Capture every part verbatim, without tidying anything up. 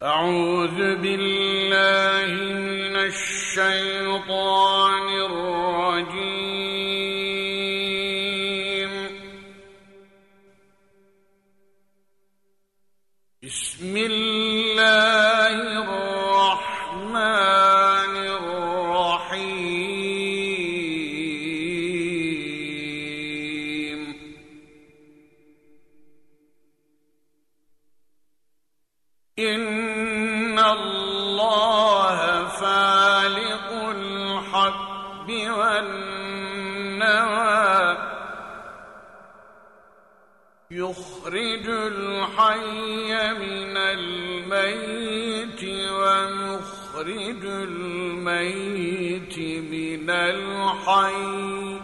أعوذ بالله من الشيطان الرجيم. بسم الله الرحمن الرحيم. إن الله فالق الحب والنوى يخرج الحي من الميت ومخرج الميت من الحي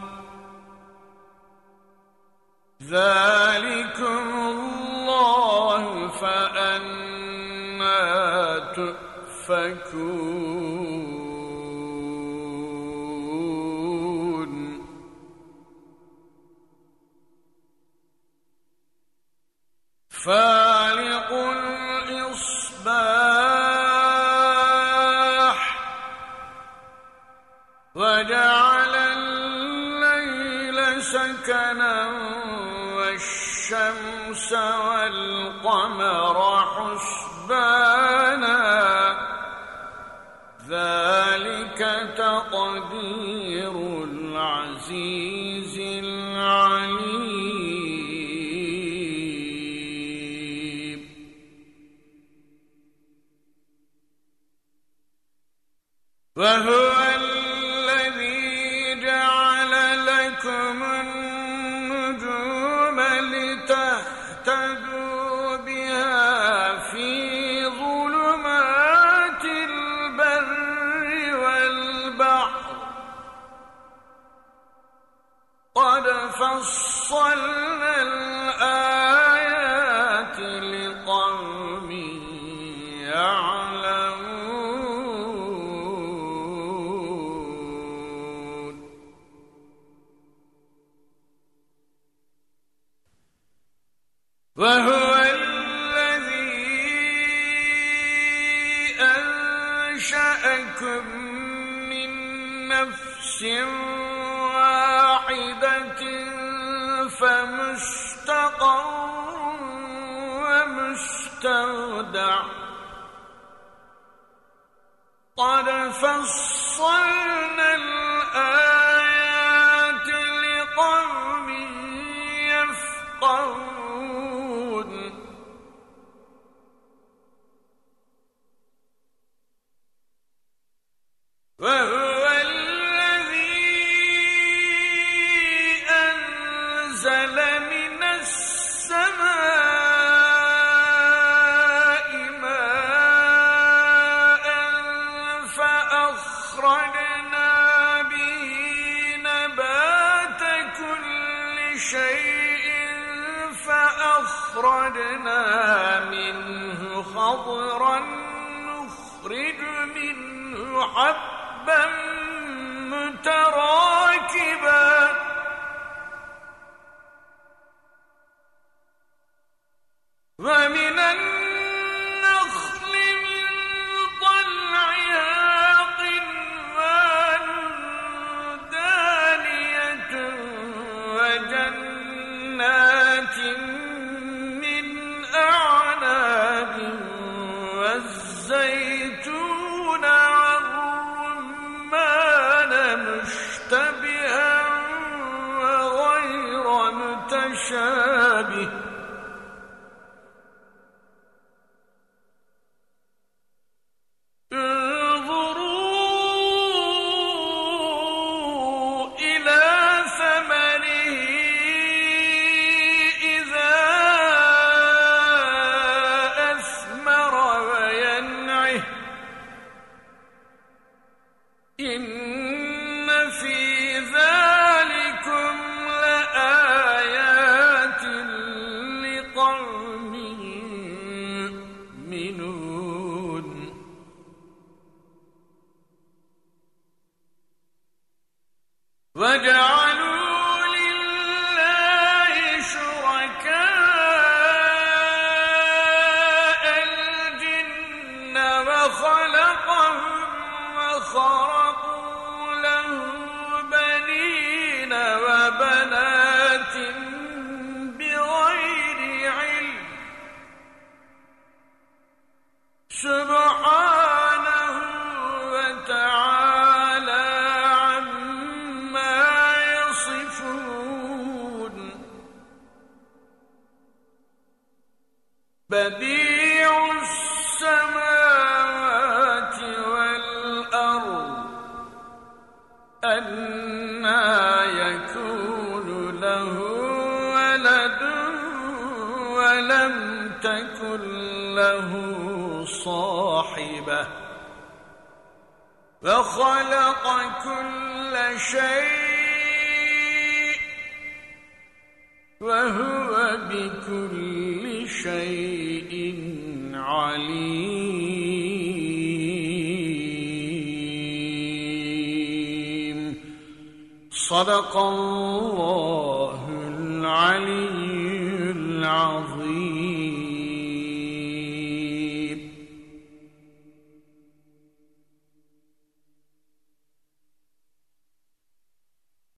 ذلكم الله فأنى تؤفكون. فالق الإصباح وجعل الليل سكنا والشمس والقمر حسبانا ذلك تقدير العزيز العليم. وهو الذي جعل لكم النجوم لتهتدوا بها في ظلمات البر والبحر قد فصلنا الآيات لقوم يعلمون. وهو الذي أنشأكم من نفس واحدة فمستقر ومستودع قد فصلنا الآيات لقوم يفقهون. وهو الذي أنزل من السماء ماء فأخرجنا به نبات كل شيء فأخرجنا منه خضرا نخرج منه حبا متراكبا ومن النخل من طلعها قنوان دانية وجنات من أعناب والزيتون والرمان مشتبها وغير متشابه انظروا إلى ثمره إذا أثمر وينعه إن في ذلكم لآيات لقوم يؤمنون. وجعلوا لله شركاء الجن بنات بغير علم سبحانه وتعالى عما يصفون بديع السماوات والأرض أنى يكون له ولد ولم تكن له صاحبة وخلق كل شيء وهو بكل شيء عليم. صدق الله العلي العظيم.